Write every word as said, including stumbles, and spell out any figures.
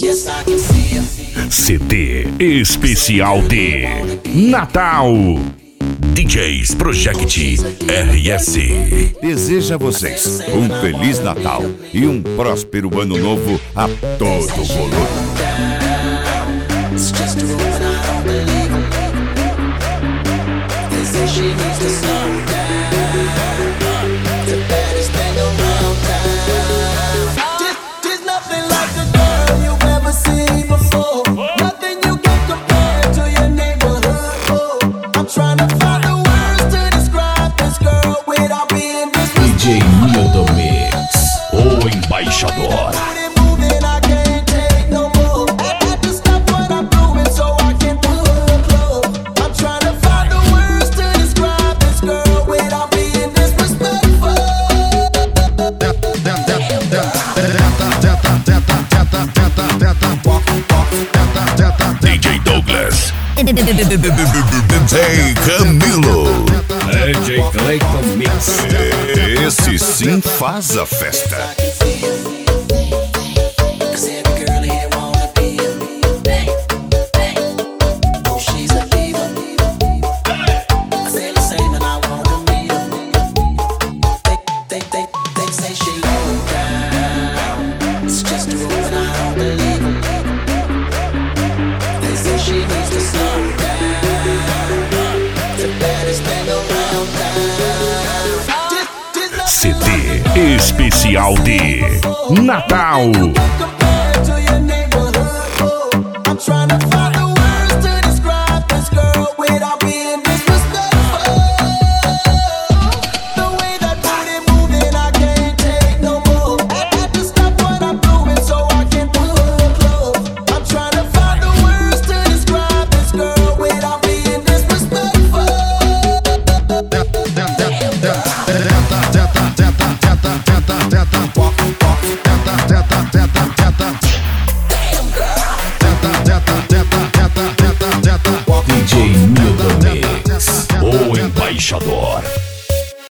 C D especial de Natal. D Js Project R S deseja a vocês um Feliz Natal e um próspero Ano Novo a todo volume. D J Milton Mix, o embaixador. D J Douglas, D J Camilo, D J Clayton Mix. Esse sim faz a festa. C D especial de Natal.